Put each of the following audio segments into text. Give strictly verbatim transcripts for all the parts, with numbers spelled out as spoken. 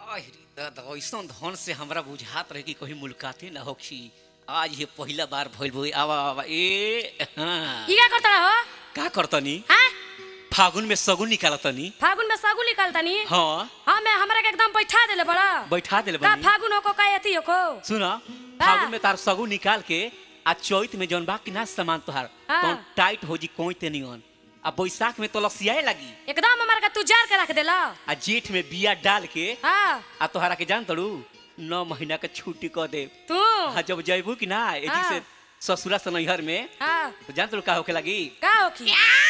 ऐसा धन से हमरा बुझात रहे कि कहीं मुलाकाते ना होखी। आज ये पहला बार भइल भई आवा आवा ए हां ई का करता हो? का करतनी? हां फागुन में सगुन निकालतनी। फागुन में सगुन निकालतनी? हां हां मैं हमरा के एकदम बैठा देले बड़ा। बैठा देले का बनी। फागुन हो को का एती हो को? सुना फागुन में तार सगुन निकाल के आ चैत में जौन बा कि ना सामान तोहार हाँ। तो टाइट हो जी कोई ते नियन। आ बैसाख में तो लसियाए लगी। एकदम हमरा के तू जार के रख देला। आ जेठ में बिया डाल के हां आ तोहरा के जान तड़ू नौ महीना के छुट्टी क दे। तू हाँ जब जैबू कि ना एजी हाँ। से ससुरा से नैहर में हां तो जान तड़ू का होके लगी। का होखी?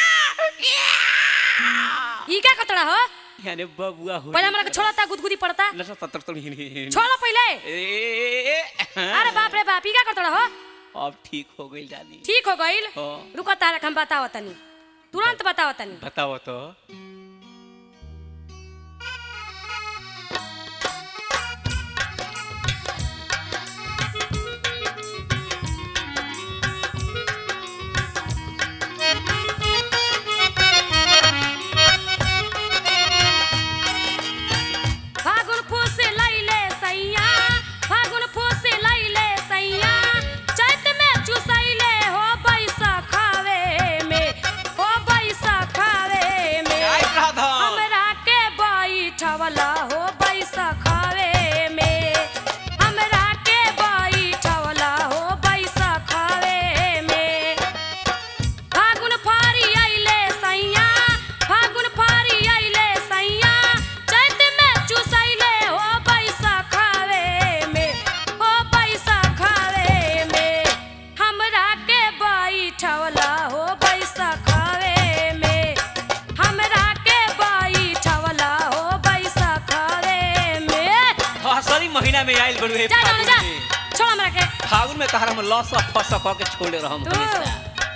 ई का करता हो? यानी बबुआ हो पहले हमरा के छोड़ता गुदगुदी पड़ता। नशा सत्तर तो नहीं छोड़ो पहले। ए अरे बाप रे बाप ई का करता हो? अब ठीक हो गई जानी। ठीक हो गइल? हाँ। रुको तारा हम बताओ तनी। तुरंत बताओ तनी। बताओ तो फागुन फूस लैले सैया फागुन फूस लैले सैया चैत में चुसैले हो बैसा खावे में हो बैसा खावे में काय राधा हमरा के बैठवला हो बैसा खावे में हमरा के बैठवला हो बैसा खावे में फागुन फारी आइले सैया फागुन फारी आइले सैया चैत में चुसैले हो बैसा खावे में हो बैसा खावे में हमरा के बैठवला हो बैसा खावे में हमरा के बैठवला हो बैसा खावे में। हाँ सारी महीना में आइल बड़ू है जा जा जा फागुन में। छोड़ हमरा के फागुन में तहरा में लस फस क के छोड़े रहम तू हमेशा।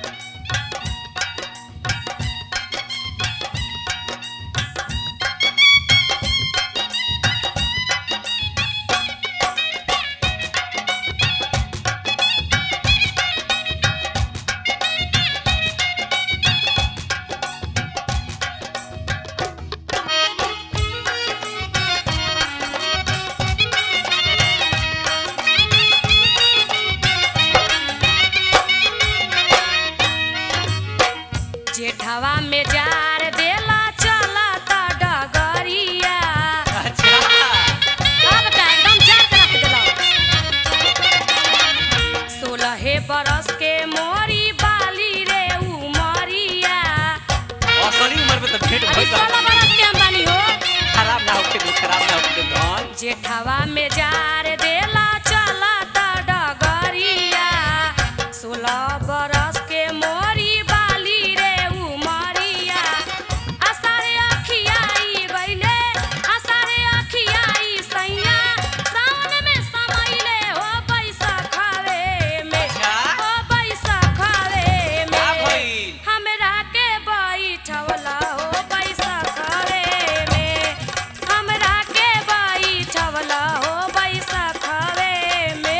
जेठवा में जार देला चलता डगरिया। अच्छा अब का एकदम जार के रख देला। सोलहे बरस के मोरी बाली रे उमरिया। असली उम्र में तो भेंट अभी भइल बा। सोलह बरस के हम बानी हो। खराब ना होके दो खराब ना होके धन जेठवा में जार देला चलता डगरिया। सोलह बरस के मोरी बाली रे उमरिया। आसारे अखियाई गइले आसारे अखियाई सैया सावन में समैले हो बैसा खावे में अच्छा। हो बैसा खावे का में भइल? हमरा के बैठवला हो बैसा खावे में हमरा के बैठवला हो बैसा खावे में।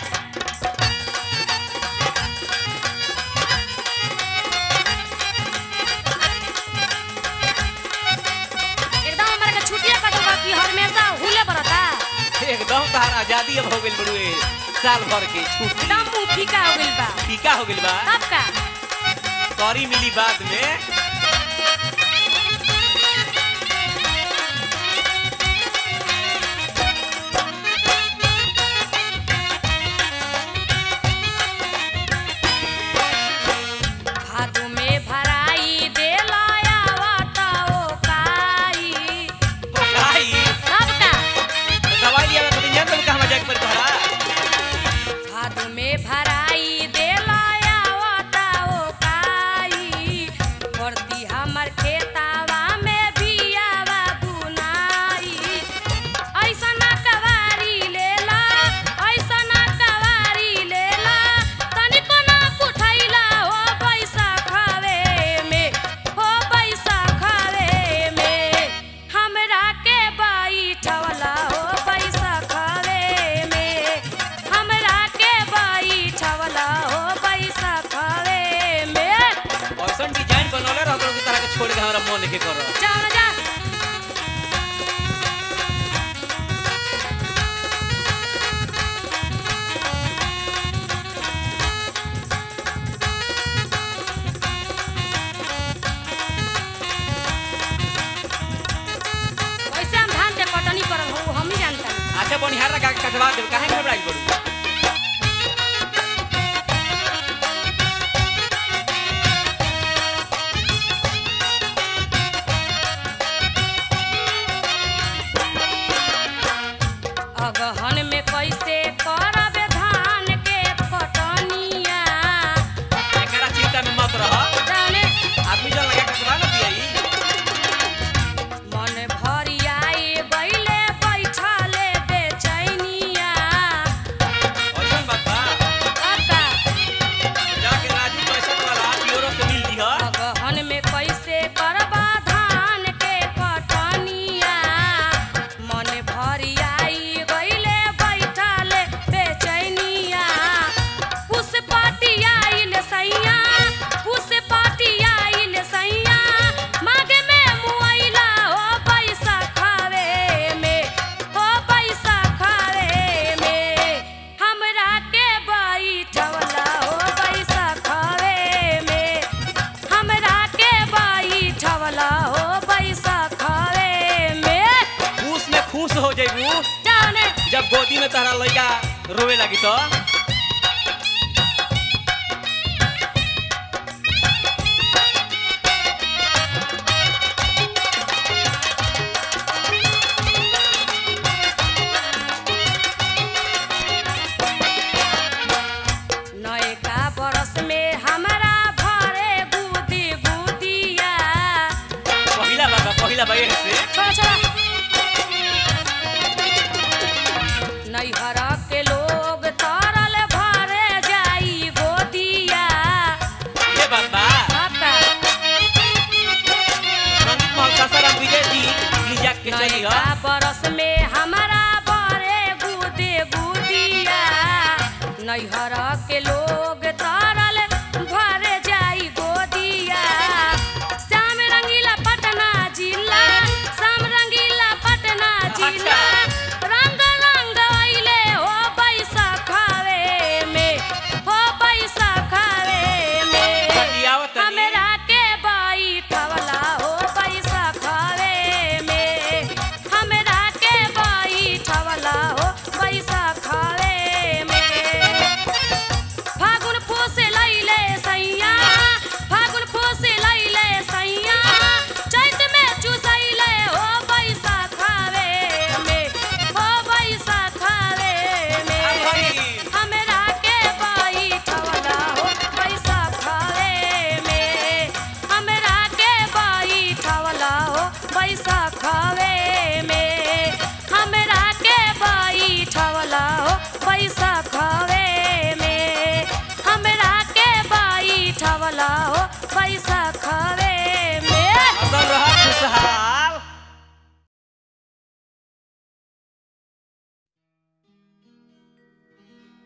एकदम हमरा के छुट्टिया कटल बा कि हमेशा हुले बरता। एकदम तहार आजादी अब हो गइल बड़ू है साल भर के छुट्टी एकदम मुंह फीका हो गइल बा। टीका हो गइल बा। तब का करी मिली बाद में भादु में भराई देला आवता ओ काई। भाई तब का दवाई लिया तो दिन जानते कहां जाके पर तोहरा भादु में भराई देला आवता ओ काई। से बनिहार लगा के कटवा दे काहे घबराई बड़ू अगहन में कैसे करब धान के कटनिया एकरा चिंता में मत रह जाने आदमी जन लगा के कटवा न दियाई मन भरियाई गइले बैठले बेचैनिया ऐसन बात बा काका जाके राजू पैसा वाला प्योरो से मिल दी ह अगहन में कैसे करबा धान के कटनिया मन भरियाई गइले बैठले बेचैनिया उस पाटी आइल सैया उस पाटी आइल सैया मागे में मुआइला हो पैसा खावे में हो पैसा खावे में हमरा के बैठवला हो पैसा खावे में हमरा के बैठवला हो पैसा खावे में खुश में खुश हो जाइबू जाने जब गोदी में तहरा लइका रोवे लगी तो नयका बरस में हमरा भरे गुदी गुदिया पहिला बाबा पहिला बा एहे से छोड़ा छोड़ा नैहर के लोग तरल भरे जाई गोदिया ये बाबा बाबा संगीत महोत्सव सासाराम विजय जी लीजा के चली नयका ह बरस में हमरा भरे गुदी गुदिया नैहर के लोग तरल भरे जाई गोदिया श्याम रंगीला पटना जिला श्याम रंगीला पटना जिला रंग रंग अइले हो पैसा खावे में हो पैसा खावे में बतियावत तनी। हमरा के बैठवला हो पैसा खावे में हमरा के बैठवला हो पैसा खावे में फागुन फूस लैले सैया फागुन फूस लैले सैया चैत में चुसैले हो पैसा खावे में हो पैसा खावे में अब भाई हमरा के बैठवला हो पैसा खावे में हमरा के बैठवला हो पैसा खावे में हमरा के बैठवला हो पैसा